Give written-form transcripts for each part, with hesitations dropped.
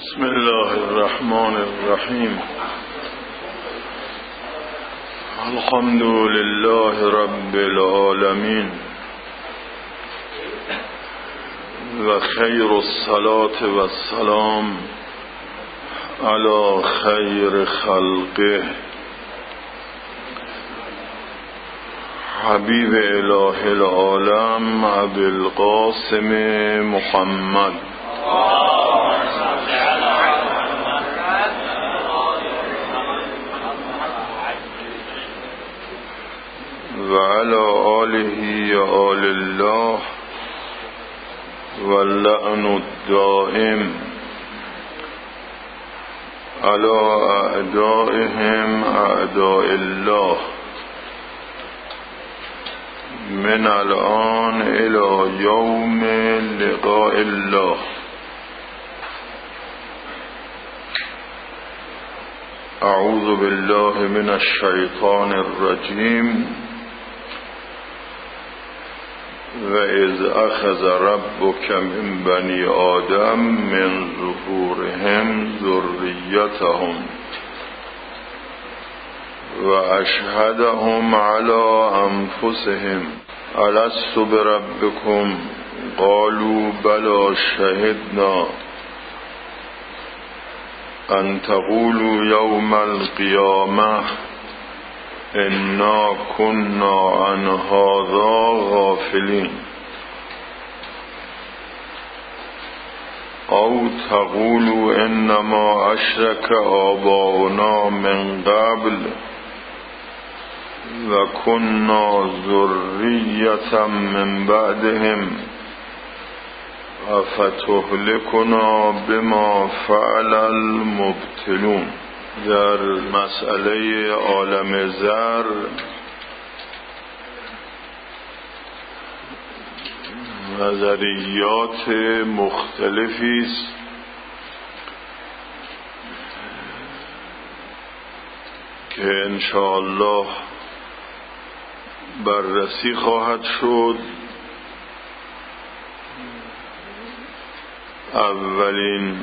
بسم الله الرحمن الرحیم. الحمد لله رب العالمین و خیر الصلاة و السلام علی خیر خلقه حبیب اله العالم ابی القاسم محمد و علی آله آل الله و اللعن الدائم علی اعدائهم اعداء الله من الان الى یوم لقاء الله. اعوذ بالله من الشیطان الرجیم. و اذ اخذ ربک من بنی آدم من ظهورهم ذریتهم و اشهدهم علی انفسهم الست بربکم قالوا بلی شهدنا ان تقولوا یوم القیامة انا كنا عن هذا غافلین او تقولوا انما اشرك آباؤنا من قبل و كنا ذریة من بعدهم افتهلكنا بما فعل المبطلون. در مسئله عالم ذر نظریات مختلفی است که انشاءالله بررسی خواهد شد. اولین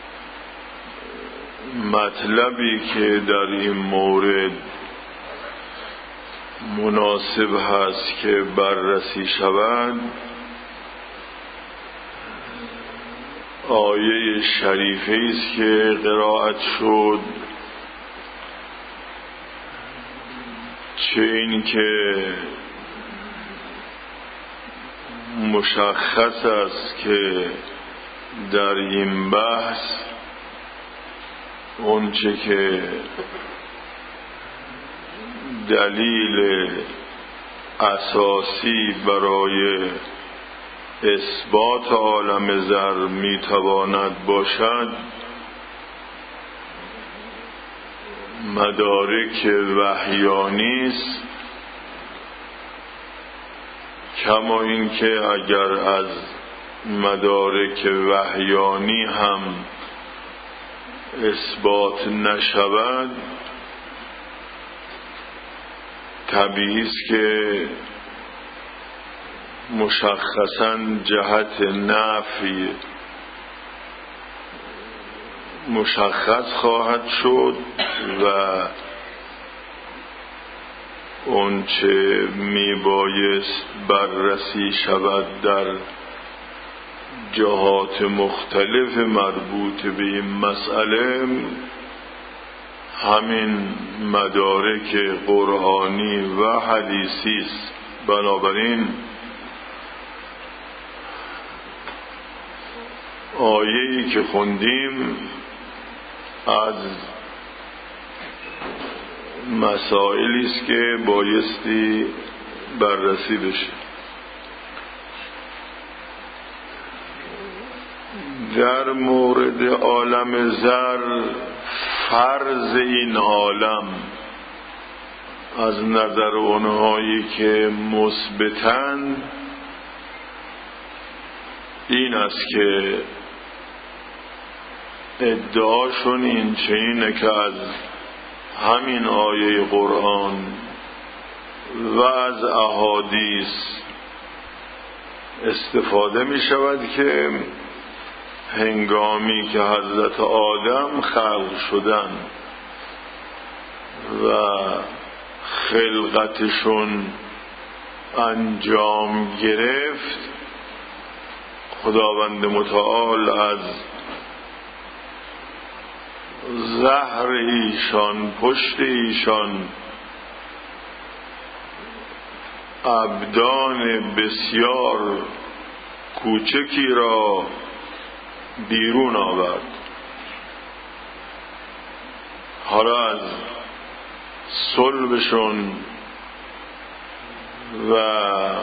مطلبی که در این مورد مناسب هست که بررسی شود آیه شریفه است که قرائت شد، چه این که مشخص است که در این بحث اون چه که دلیل اساسی برای اثبات عالم ذر میتواند باشد مدارک وحیانی است، کما این که اگر از مدارک وحیانی هم اثبات نشود طبیعی است که مشخصاً جهت نفی مشخص خواهد شد و اون چه میبایست بررسی شود در جهات مختلف مربوط به این مسئله همین مدارک قرآنی و حدیثی است. بنابراین آیه‌ای که خوندیم از مسائلی است که بایستی بررسی بشه. در مورد عالم ذر فرض این عالم از نظر اونهایی که مثبتند این است که ادعاشون این چنینه که از همین آیه قرآن و از احادیث استفاده می شود که هنگامی که حضرت آدم خلق شدن و خلقتشون انجام گرفت، خداوند متعال از زهر ایشان، پشت ایشان، ابدان بسیار کوچکی را بیرون آورد. حالا از صلبشون و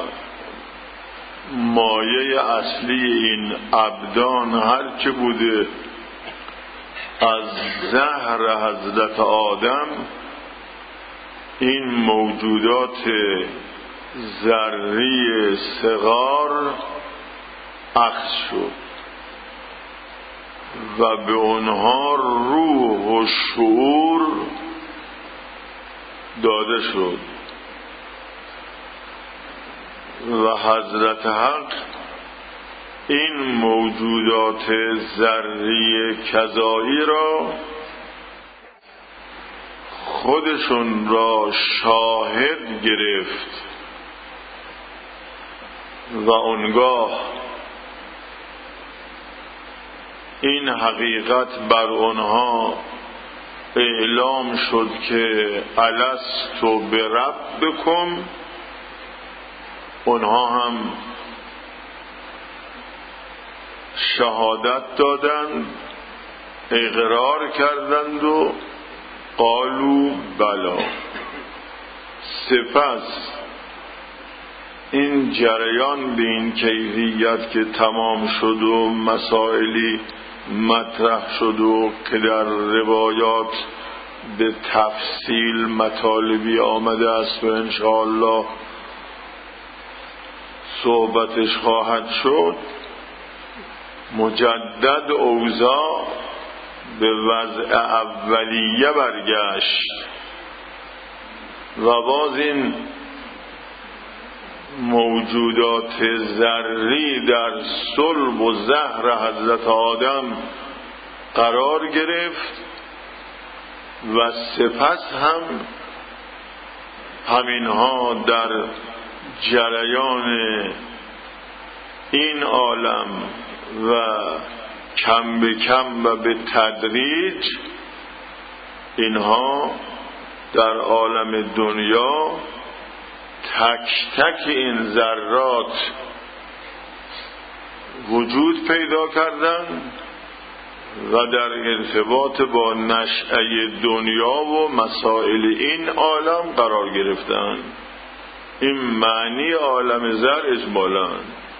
مایه اصلی این ابدان هرچه بوده از زهر حضرت آدم، این موجودات ذری صغار اخذ شد و به آنها روح و شعور داده شد و حضرت حق این موجودات ذری کذایی را خودشون را شاهد گرفت و آنگاه این حقیقت بر آنها اعلام شد که الست بربکم. آنها هم شهادت دادند، اقرار کردند و قالوا بلا. سپس این جریان به این کیفیت که تمام شد و مسائلی مطرح شد و که در روایات به تفصیل مطالبی آمده است و انشاءالله صحبتش خواهد شد، مجدد اوضاع به وضع اولیه برگشت و باز این موجودات ذری در صلب و زهر حضرت آدم قرار گرفت و سپس هم همینها در جریان این عالم و کم به کم و به تدریج اینها در عالم دنیا تک تک این ذرات وجود پیدا کردند و در ارتباط با نشأه دنیا و مسائل این عالم قرار گرفتند. این معنی عالم ذر اجمالاً.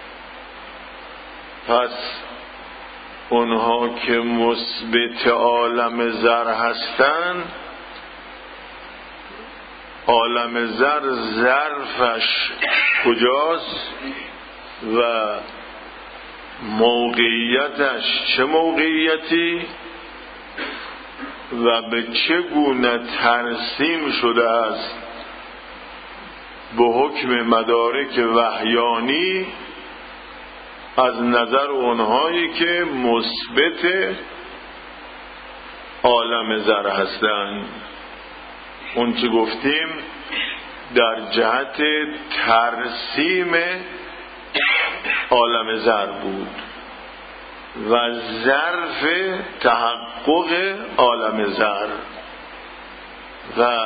پس اونها که مثبت عالم ذر هستند، عالم ذر ظرفش کجاست و موقعیتش چه موقعیتی و به چه گونه ترسیم شده است به حکم مدارک وحیانی از نظر اونهایی که مثبت عالم ذر هستند. اون چه گفتیم در جهت ترسیم عالم ذر بود و ظرف تحقق عالم ذر و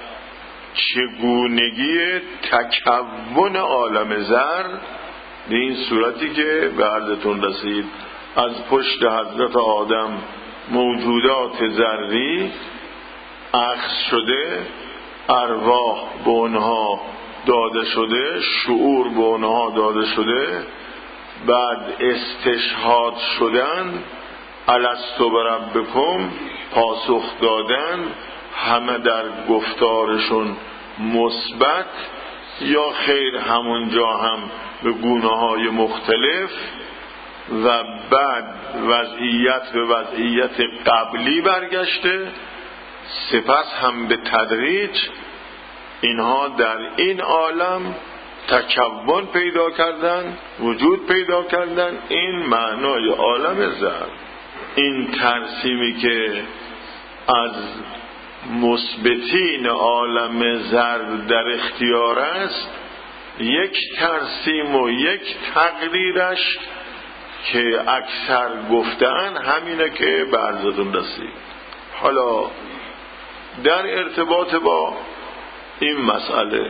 چگونگی تکون عالم ذر به این صورتی که به عرضتون رسید. از پشت حضرت آدم موجودات ذری اخذ شده، ارواح به اونها داده شده، شعور به اونها داده شده، بعد استشهاد شدن، الست بربکم، پاسخ دادن، همه در گفتارشون مثبت یا خیر، همونجا هم به گونه‌های مختلف و بعد وضعیت به وضعیت قبلی برگشته. سپس هم به تدریج اینها در این عالم تکون پیدا کردن، وجود پیدا کردن. این معنای عالم زر. این ترسیمی که از مثبتین عالم زر در اختیار است، یک ترسیم و یک تقریرش که اکثر گفتن همینه که به عرضتون رسید. حالا در ارتباط با این مسئله،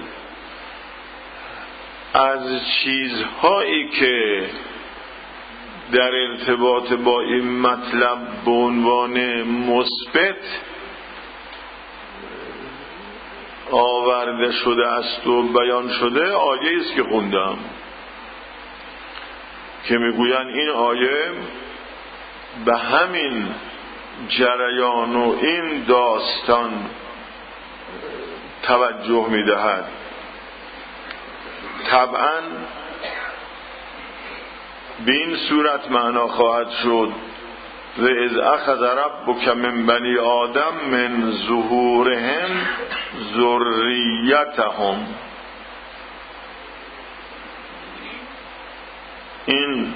از چیزهایی که در ارتباط با این مطلب به عنوان مثبت آورده شده است و بیان شده، آیه است که خوندم که میگویند این آیه به همین جریان و این داستان توجه میدهد. طبعا به این صورت معنا خواهد شد: و اذ اخذ ربک من بنی آدم من ظهورهم ذریتهم. این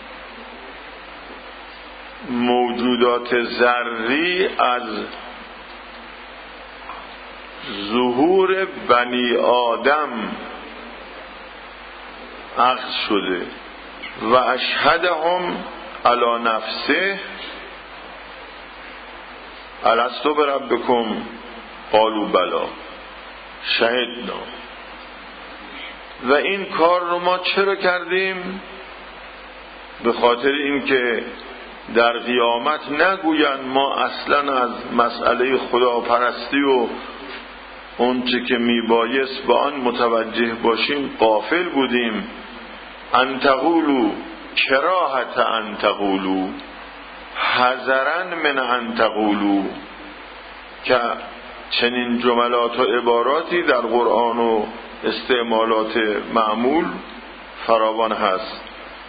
موجودات ذری از ظهور بنی آدم اخذ شده. و اشهدهم علی نفسه الستو بربکم قالوا بلی شهدنا. و این کار رو ما چرا کردیم؟ به خاطر اینکه در قیامت نگویند ما اصلا از مسئله خداپرستی و اون چه که میبایست با آن متوجه باشیم غافل بودیم. ان تقولوا کراهت ان تقولوا حذرا من ان تقولوا، که چنین جملات و عباراتی در قرآن و استعمالات معمول فراوان هست.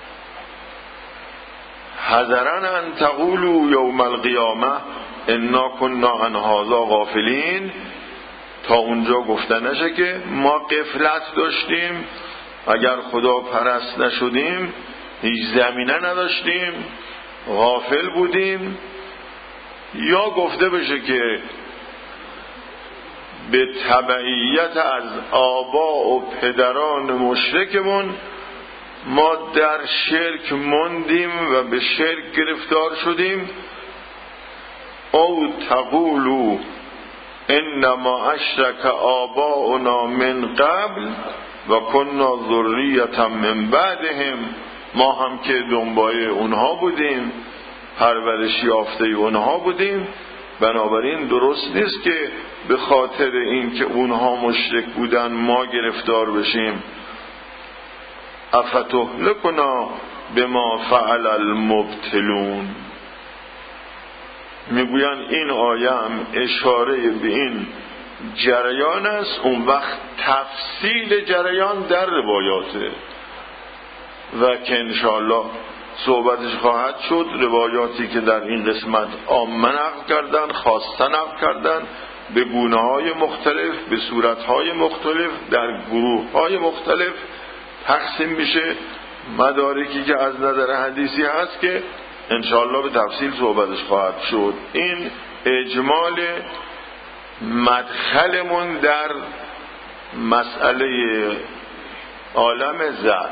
حذرا ان تقولوا یوم القیامه انا کنا عن هذا غافلین، تا اونجا گفته نشه که ما غفلت داشتیم، اگر خدا پرست نشدیم هیچ زمینه نداشتیم، غافل بودیم. یا گفته بشه که به تبعیت از آبا و پدران مشرکمون ما در شرک ماندیم و به شرک گرفتار شدیم. او تقولوا انما اشرک آباؤنا من قبل و کنا ذریة من بعدهم، ما هم که دنبال اونها بودیم، پرورش یافته اونها بودیم. بنابراین درست نیست که به خاطر اینکه اونها مشرک بودن ما گرفتار بشیم. افتهلکنا بما فعل المبتلون. میگوین این آیه هم اشاره به این جریان است. اون وقت تفصیل جریان در روایاته و که انشاءالله صحبتش خواهد شد. روایاتی که در این قسمت عامه نقل کردن، خاصه نقل کردن، به گونه‌های مختلف، به صورت‌های مختلف، در گروه‌های مختلف تقسیم میشه. مدارکی که از نظر حدیثی هست که انشاءالله به تفصیل صحبتش خواهد شد. این اجمال مدخلمون در مسئله عالم زر.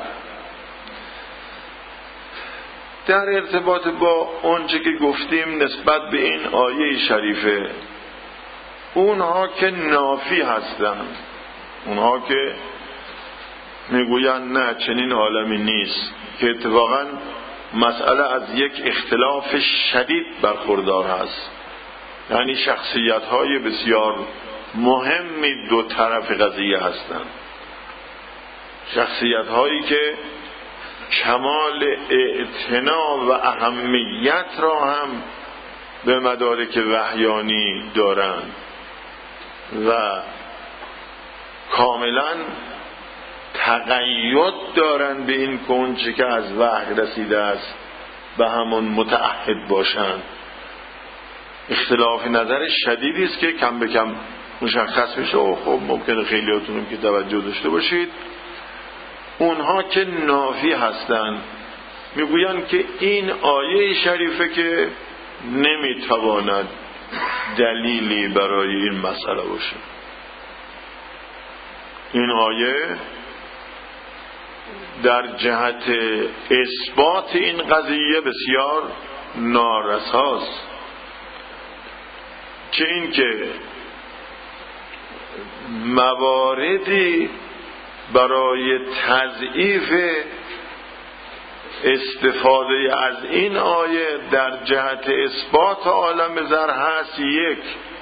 در ارتباط با اونچه که گفتیم نسبت به این آیه شریفه، اونها که نافی هستند، اونها که میگویند نه چنین عالمی نیست، که اتفاقا مسئله از یک اختلاف شدید برخوردار هست، یعنی شخصیت‌های بسیار مهمی دو طرف قضیه هستند، شخصیت‌هایی که کمال اعتنا و اهمیت را هم به مدارک وحیانی دارند و کاملا تقید دارند به این کنچه که از وحی رسیده است به همون متعهد باشند. اختلاف نظر شدیدی است که کم به کم مشخص میشه و خب ممکنه خیلیاتونم که توجه داشته باشید اونها که نافی هستند میگویند که این آیه شریفه که نمیتواند دلیلی برای این مسئله باشه. این آیه در جهت اثبات این قضیه بسیار نارساست، چه این که مواردی برای تضعیف استفاده از این آیه در جهت اثبات عالم زر هست. یک،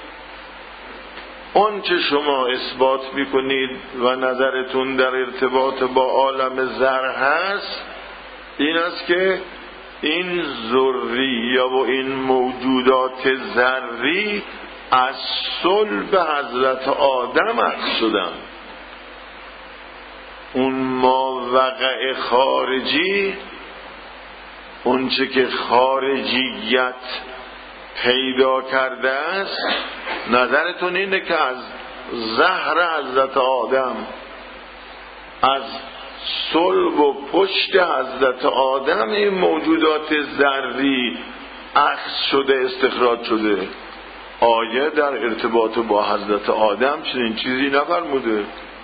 اون چه شما اثبات میکنید و نظرتون در ارتباط با عالم زر هست این است که این ذری و این موجودات ذری از صلب حضرت آدم اخذ شدن. اون ماوقع خارجی، اون چه که خارجیت پیدا کرده است، نظرتون اینه که از زهر حضرت آدم، از صلب و پشت حضرت آدم این موجودات ذری اخذ شده، استخراج شده. آیه در ارتباط با حضرت آدم چنین چیزی نفرموده.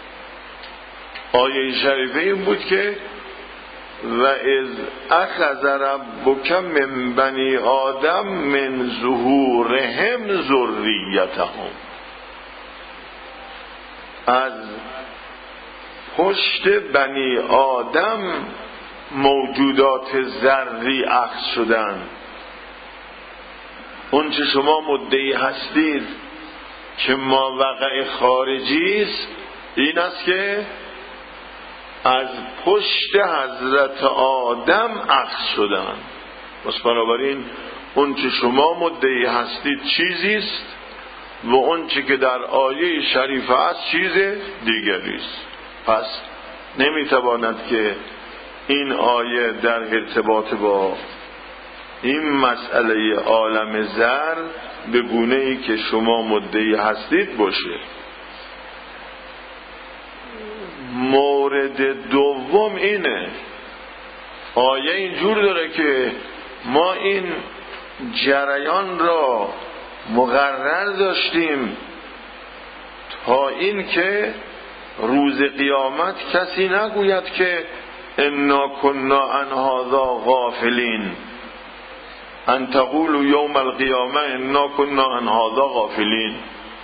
آیه شریفه این بود که و اذ اخذ ربک من بنی آدم من ظهورهم ذریتهم، از پشت بنی آدم موجودات ذری اخذ شدن. اون چه شما مدعی هستید که ماوقع خارجی است این است که از پشت حضرت آدم اخذ شدن. پس بنابراین اون چه شما مدعی هستید چیزی است و اون چه که در آیه شریفه است چیز دیگری است. پس نمیتواند که این آیه در ارتباط با این مسئله عالم زر به گونه‌ای که شما مدعی هستید باشه. مورد دوم اینه، آیه اینجور داره که ما این جریان را مقرر داشتیم تا این که روز قیامت کسی نگوید که انا کنا عن هذا غافلین، ان تقولوا یوم القیامه انا کنا عن هذا غافلین.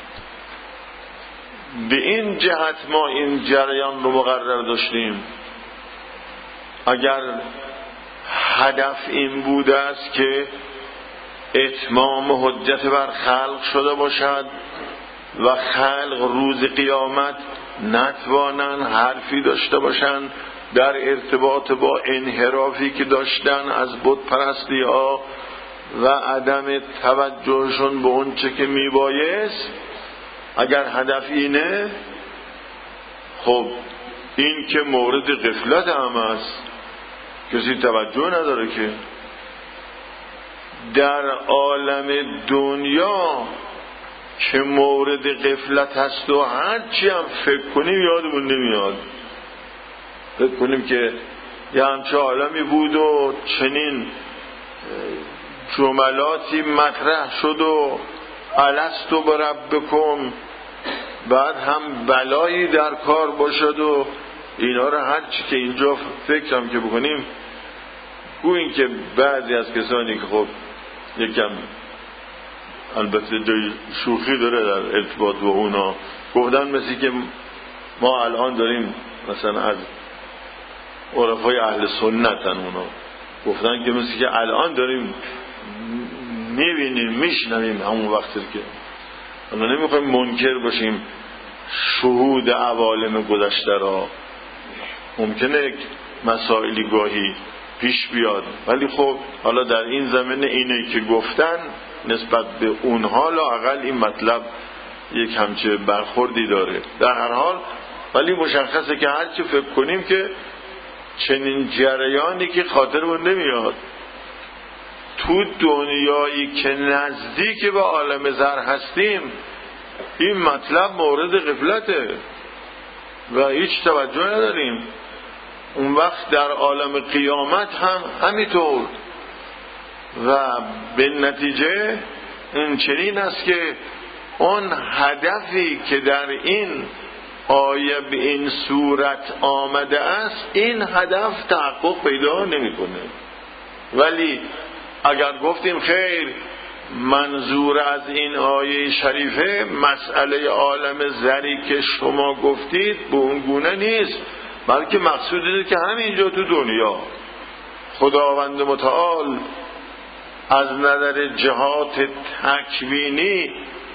به این جهت ما این جریان رو مقرر داشتیم. اگر هدف این بوده است که اتمام حجت بر خلق شده باشد و خلق روز قیامت نتوانند حرفی داشته باشند در ارتباط با انحرافی که داشتن از بت پرستی ها و عدم توجهشون به اون چه که میبایست، اگر هدف اینه، خب این که مورد غفلت هم است، کسی توجه نداره که در عالم دنیا که مورد غفلت هست و هرچی هم فکر کنیم یادمون نمیاد. فکر کنیم که یه همچه عالمی بود و چنین جملاتی مطرح شد و الستو بربکم، بعد هم بلایی در کار باشد و اینا رو هرچی که اینجا فکرم که بکنیم، گوییم که بعضی از کسانی که خب یکم البته جای شوخی داره در ارتباط با اونا، گفتن مثل که ما الان داریم مثلا از عرفای اهل سنتن، اونا گفتن که مثل که الان داریم میبینیم میشنویم همون وقتی که اونا نمیخوایم منکر باشیم شهود عوالم گذشته را. ممکنه یک مسائلی گاهی پیش بیاد، ولی خب حالا در این زمینه اینه که گفتن نسبت به اونها لااقل این مطلب یک همچه برخوردی داره. در هر حال ولی مشخصه که هرچی فکر کنیم که چنین جریانی که خاطرمون نمیاد تو دنیایی که نزدیک به عالم زر هستیم این مطلب مورد غفلته و هیچ توجه نداریم. اون وقت در عالم قیامت هم همینطور. و به نتیجه این چنین است که اون هدفی که در این آیه به این صورت آمده است، این هدف تحقق پیدا نمی‌کنه. ولی اگر گفتیم خیر، منظور از این آیه شریفه مسئله عالم زری که شما گفتید به اون گونه نیست، بلکه مقصود اینه که همینجا تو دنیا خداوند متعال از نظر جهات تکوینی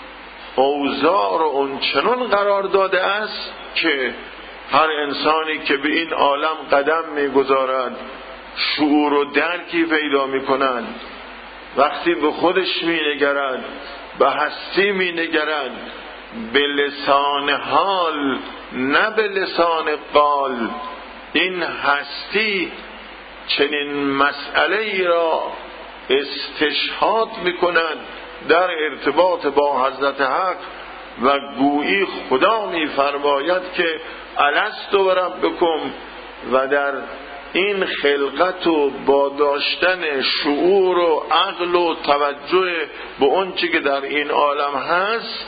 اوضاع رو اونچنان قرار داده است که هر انسانی که به این عالم قدم میگذارد شعور و درکی پیدا میکند. وقتی به خودش مینگرد، به هستی مینگرد، به لسان حال نه به لسان قال، این هستی چنین مسئله ای را استشهاد میکند در ارتباط با حضرت حق و گویی خدا میفرماید که الست بربکم، و در این خلقت و با داشتن شعور و عقل و توجه به اون چی که در این عالم هست،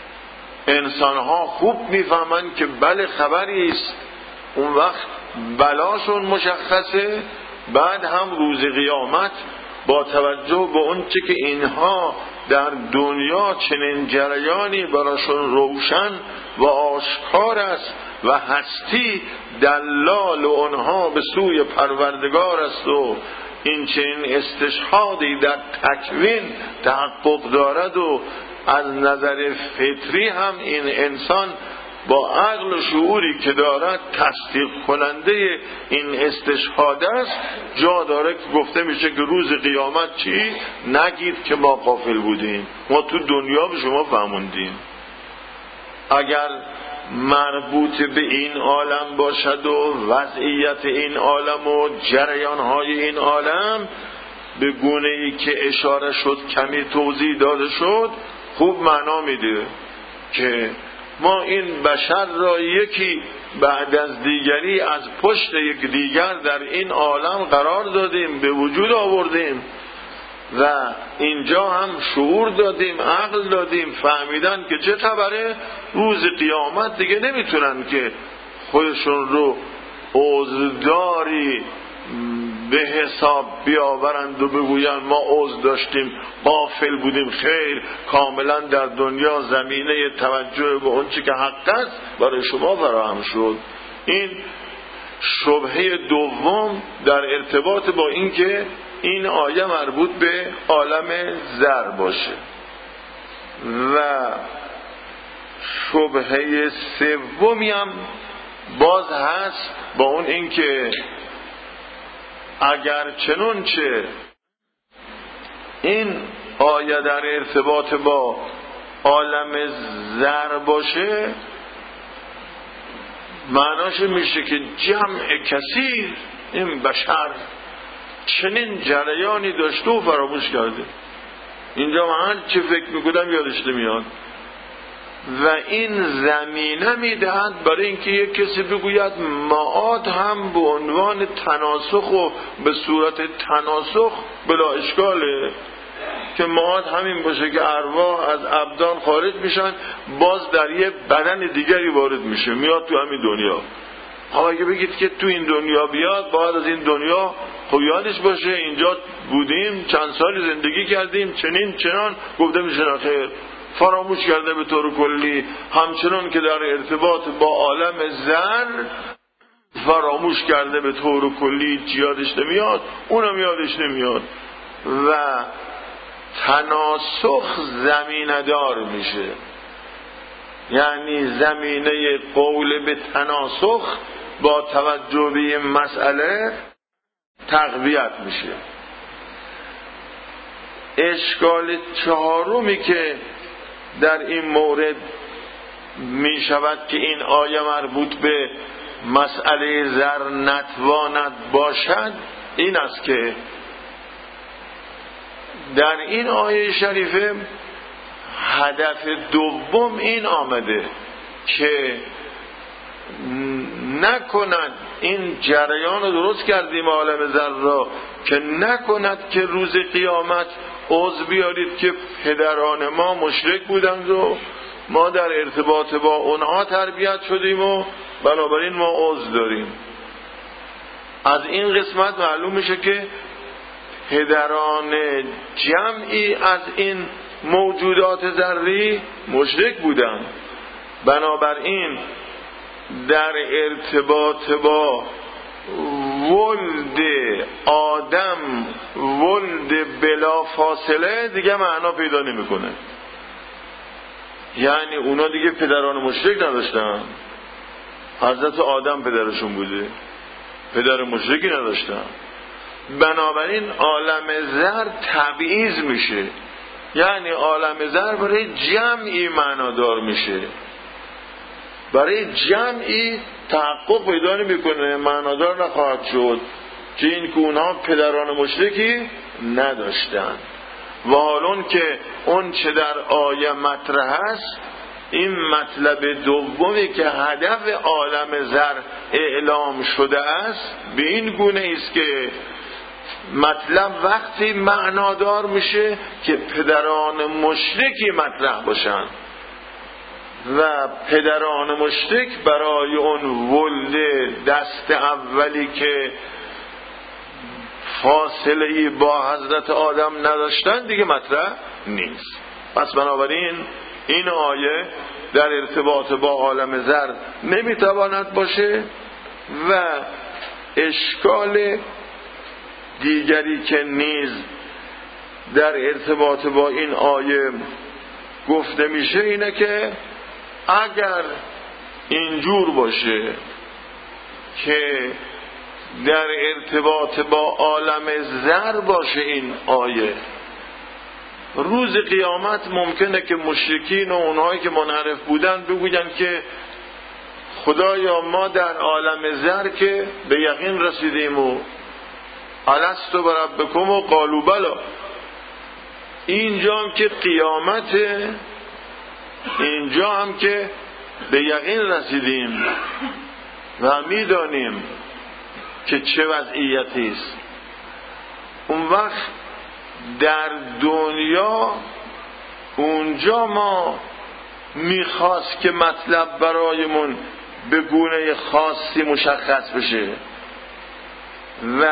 انسانها خوب میفهمند که بله خبری است. اون وقت بلاشون مشخصه. بعد هم روز قیامت با توجه به اون چی که اینها در دنیا چنین جریانی براشون روشن و آشکار است و هستی دلال و اونها به سوی پروردگار است و این چنین استشهادی در تکوین تحقق دارد و از نظر فطری هم این انسان با عقل و شعوری که دارد تصدیق کننده این استشهاد است. جا داره که گفته میشه که روز قیامت چی؟ نگید که ما غافل بودیم، ما تو دنیا به شما فهموندیم. اگر مربوط به این عالم باشد و وضعیت این عالم و جریانهای این عالم به گونه‌ای که اشاره شد کمی توضیح داده شد، خوب معنا میده که ما این بشر را یکی بعد از دیگری از پشت یک دیگر در این عالم قرار دادیم، به وجود آوردیم و اینجا هم شعور دادیم، عقل دادیم، فهمیدن که چه خبره. روز قیامت دیگه نمیتونن که خودشون رو عذرداری به حساب بیاورند و بگویند ما عذر داشتیم، غافل بودیم. خیر، کاملا در دنیا زمینه توجه به اون چی که حق است برای شما فراهم شد. این شبهه دوم در ارتباط با این که این آیه مربوط به عالم زر باشه. و شبهه سومی هم باز هست با اون این که اگر چنانچه این آیه در ارتباط با عالم زر باشه، معناش میشه که جمع کثیر این بشر چنین جریانی داشته و فراموش کرده. اینجا من چه فکر میکنم یادش نمیاد. و این زمینه میدهد برای اینکه یک کسی بگوید معاد هم به عنوان تناسخ و به صورت تناسخ بلا اشکاله، که معاد همین باشه که ارواح از ابدان خارج میشن، باز در یه بدن دیگری وارد میشه، میاد تو همین دنیا. اما اگه بگید که تو این دنیا بیاد، باید از این دنیا خب یادش باشه اینجا بودیم، چند سالی زندگی کردیم، چنین چنان، گفته میشه نخیر، فراموش کرده به طور کلی. همچنان که در ارتباط با عالم زر فراموش کرده به طور کلی، یادش نمیاد، اونم یادش نمیاد و تناسخ زمینه دار میشه. یعنی زمینه قول به تناسخ با توجه به این مسئله تقویت میشه. اشکال چهارمی که در این مورد می شود که این آیه مربوط به مسئله زر نتواند باشد این است که در این آیه شریفه هدف دوم این آمده که نکند این جریان رو درست کردیم عالم ذر را که نکند که روز قیامت عذر بیارید که پدران ما مشرک بودند و ما در ارتباط با اونها تربیت شدیم و بنابراین ما عذر داریم. از این قسمت معلوم میشه که پدران جمعی از این موجودات ذری مشرک بودند. بنابراین در ارتباط با ولد آدم ولد بلا فاصله دیگه معنا پیدا نمیکنه. یعنی اونا دیگه پدران مشرک نداشتن، حضرت آدم پدرشون بوده، پدر مشرکی نداشتن. بنابراین عالم ذر تبعیض میشه، یعنی عالم ذر برای جمعی معنادار میشه، برای جمعی تحقق پیدا نمیکنه، معنادار نخواهد شد که این که اونها پدران مشرکی نداشتن. و حالون که اون چه در آیه مطرح است، این مطلب دومی که هدف عالم ذر اعلام شده است به این گونه است که مطلب وقتی معنادار میشه که پدران مشرکی مطرح باشن و پدران مشرک برای اون ولد دست اولی که فاصله‌ای با حضرت آدم نداشتن دیگه مطرح نیست. پس بنابراین این آیه در ارتباط با عالم ذر نمیتواند باشه. و اشکال دیگری که نیز در ارتباط با این آیه گفته میشه اینه که اگر اینجور باشه که در ارتباط با عالم ذر باشه این آیه، روز قیامت ممکنه که مشرکین و اونهایی که منحرف بودن بگوین که خدایا ما در عالم ذر که به یقین رسیدیم و الست بربکم و قالوا بلی، اینجا هم که قیامته، اینجا هم که به یقین رسیدیم و میدانیم که چه وضعیتی است. اون وقت در دنیا اونجا ما میخواست که مطلب برایمون به گونه خاصی مشخص بشه و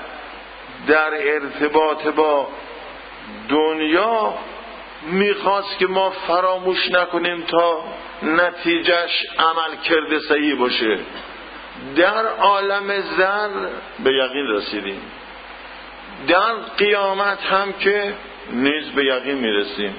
در ارتباط با دنیا میخواست که ما فراموش نکنیم تا نتیجهش عمل کرده صحیح باشه. در عالم ذر به یقین رسیدیم، در قیامت هم که نیز به یقین میرسیم.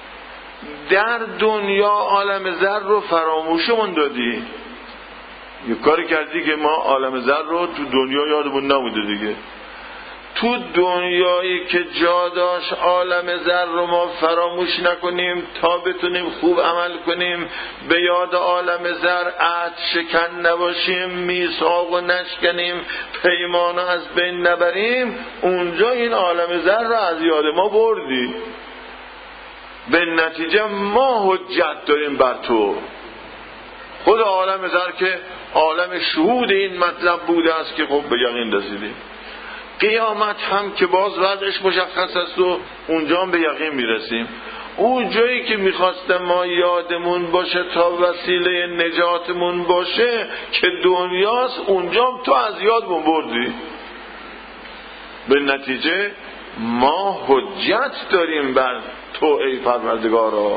در دنیا عالم ذر رو فراموشمون دادی، یه کاری کردی که ما عالم ذر رو تو دنیا یادمون نبوده دیگه. تو دنیایی که جا داشت عالم ذر رو ما فراموش نکنیم تا بتونیم خوب عمل کنیم، به یاد عالم ذر عهد شکن نباشیم، میثاق و نشکنیم، پیمان از بین نبریم، اونجا این عالم ذر رو از یاد ما بردی. به نتیجه ما حجت داریم بر تو. خود عالم ذر که عالم شهود این مطلب بوده است که خب به یقین رسیدیم. قیامت هم که باز وضعش مشخص است و اونجا هم به یقین میرسیم. اون جایی که میخواستم ما یادمون باشه تا وسیله نجاتمون باشه که دنیاست، اونجا هم تو از یادمون بردی. به نتیجه ما حجت داریم بر تو ای پروردگارا.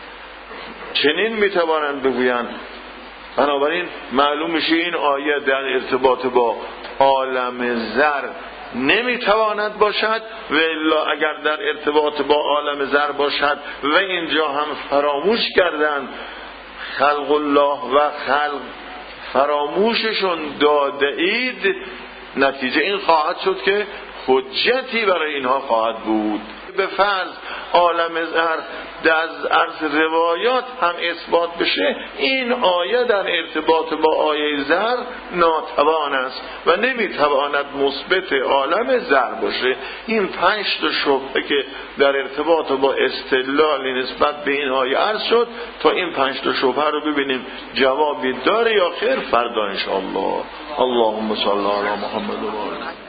چنین میتوانند بگویند. بنابراین معلوم میشه این آیه در ارتباط با عالم ذر نمیتواند باشد و الا اگر در ارتباط با عالم ذر باشد و اینجا هم فراموش کردند خلق الله و خلق فراموششون داده اید، نتیجه این خواهد شد که حجتی برای اینها خواهد بود. به فرض عالم زر از روایات هم اثبات بشه، این آیه در ارتباط با آیه زر ناتوان است و نمیتواند مثبت عالم زر باشه. این 5 تا شبهه که در ارتباط با استدلال نسبت به این آیه عرض شد، تا این 5 تا شبهه رو ببینیم جوابی داره یا خیر فردا انشاءالله. اللهم صل علی محمد و آله.